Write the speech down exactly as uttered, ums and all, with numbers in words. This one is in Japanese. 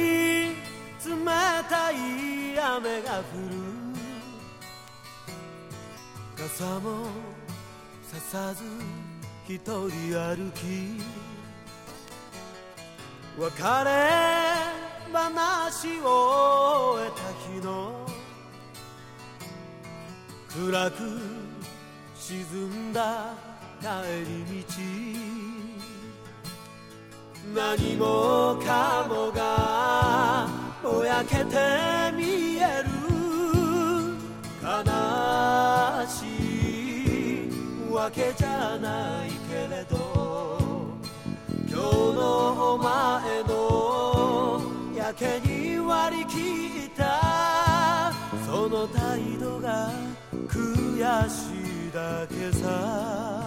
冷たい雨が降る、傘もささず一人歩き、別れ話を終えた日の暗く沈んだ帰り道、何もかもがぼやけて見える、悲しいわけじゃないけれど、今日のお前のやけに割り切ったその態度が悔しいだけさ。